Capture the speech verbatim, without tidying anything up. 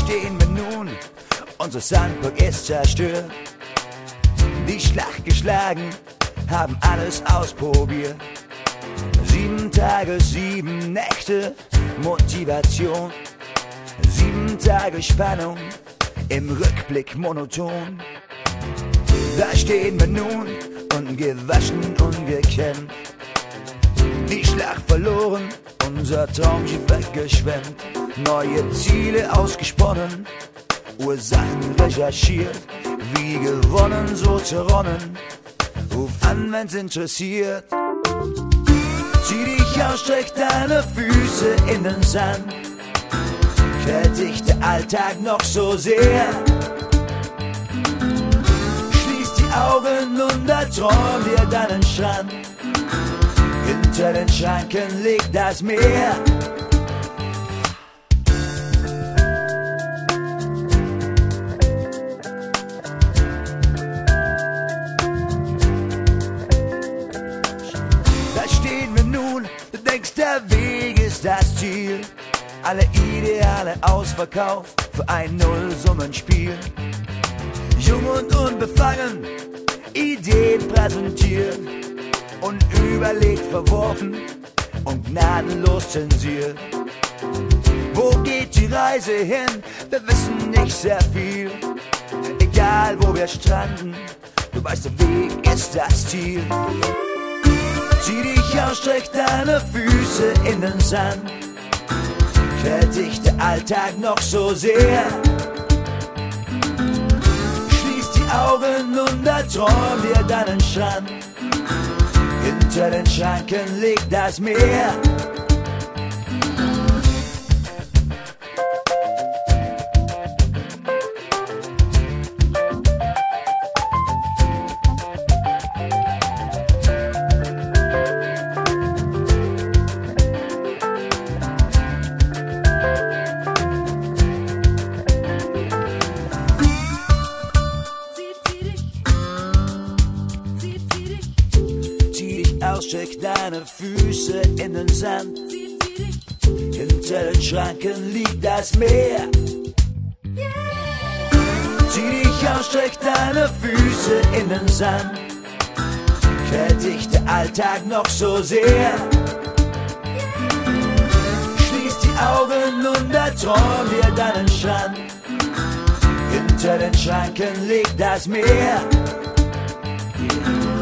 stehen wir nun, unsere Sandburg ist zerstört. Die Schlacht geschlagen, haben alles ausprobiert. Sieben Tage, sieben Nächte, Motivation. Sieben Tage Spannung, im Rückblick monoton. Da stehen wir nun, ungewaschen, ungekämmt. Die Schlacht verloren, unser Traumschiff weggeschwemmt. Neue Ziele ausgesponnen, Ursachen recherchiert. Wie gewonnen, so zerronnen. Ruf an, wenn's interessiert. Zieh dich aus, streck deine Füße in den Sand. Quält dich der Alltag noch so sehr? Schließ die Augen und erträum dir deinen Strand. Hinter den Schranken liegt das Meer. Du denkst, der Weg ist das Ziel. Alle Ideale ausverkauft für ein Nullsummenspiel. Jung und unbefangen, Ideen präsentiert. Unüberlegt verworfen und gnadenlos zensiert. Wo geht die Reise hin? Wir wissen nicht sehr viel. Egal wo wir stranden, du weißt, der Weg ist das Ziel. Zieh dich aus, streck deine Füße in den Sand. Quält dich der Alltag noch so sehr? Schließ die Augen und erträum dir deinen Strand. Hinter den Schranken liegt das Meer. Streck deine Füße in den Sand. Hinter den Schranken liegt das Meer. Zieh dich aus, streck deine Füße in den Sand. Quält dich der Alltag noch so sehr? Schließ die Augen und erträum dir deinen Strand. Hinter den Schranken liegt das Meer.